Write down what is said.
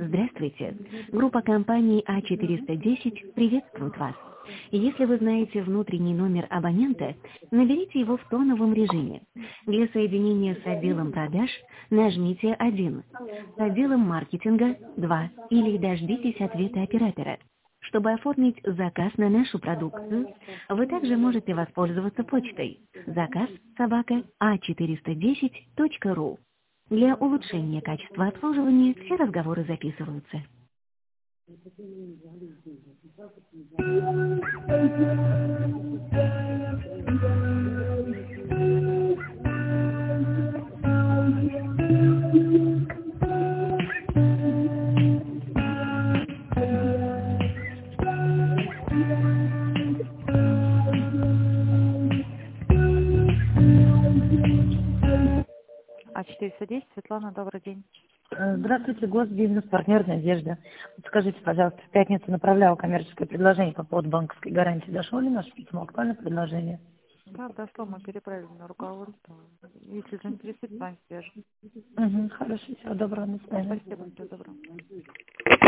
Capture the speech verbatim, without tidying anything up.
Здравствуйте. Группа компаний А четыреста десять приветствует вас. Если вы знаете внутренний номер абонента, наберите его в тоновом режиме. Для соединения с отделом продаж нажмите один, с отделом маркетинга два или дождитесь ответа оператора. Чтобы оформить заказ на нашу продукцию, вы также можете воспользоваться почтой заказ собака а четыреста десять точка ру. Для улучшения качества обслуживания все разговоры записываются. А четыреста десять, Светлана, добрый день. Здравствуйте, Госбизнес-партнер «Надежда». Скажите, пожалуйста, в пятницу направляла коммерческое предложение по поводу банковской гарантии. Дошло ли наше письмо? Актуальное предложение? Да, дошло, мы переправили на руководство. Если заинтересует, с вами свяжем. Угу, хорошо, всего доброго, до свидания. Спасибо, всего доброго.